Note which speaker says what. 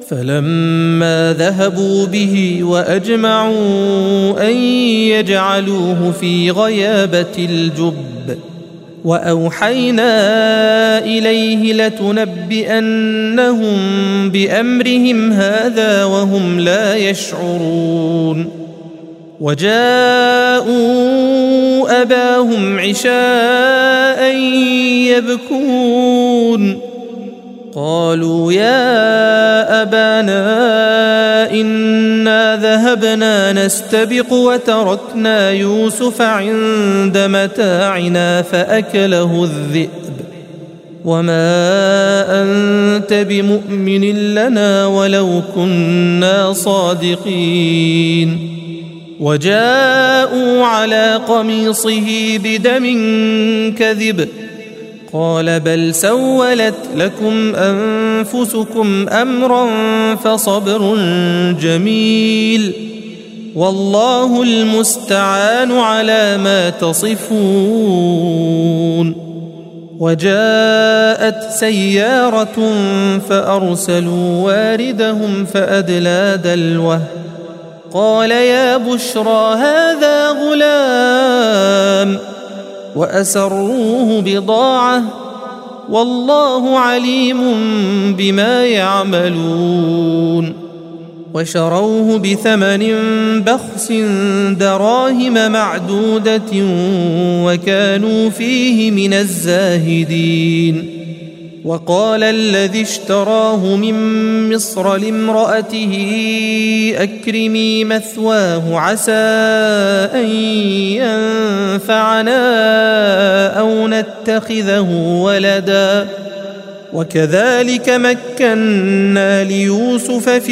Speaker 1: فلما ذهبوا به وأجمعوا أن يجعلوه في غيابة الجب وأوحينا إليه لتنبئنهم بأمرهم هذا وهم لا يشعرون. وجاءوا أباهم عشاء يبكون قالوا يا أبانا إنا ذهبنا نستبق وتركنا يوسف عند متاعنا فأكله الذئب وما أنت بمؤمن لنا ولو كنا صادقين. وجاءوا على قميصه بدم كذب قال بل سولت لكم أنفسكم أمرا فصبر جميل والله المستعان على ما تصفون. وجاءت سيارة فأرسلوا واردهم فأدلى دلوه قال يا بشرى هذا غلام وأسروه بضاعة والله عليم بما يعملون. وشروه بثمن بخس دراهم معدودة وكانوا فيه من الزاهدين. وقال الذي اشتراه من مصر لامرأته أكرمي مثواه عسى أن ينفعنا أو نتخذه ولدا وكذلك مكنا ليوسف في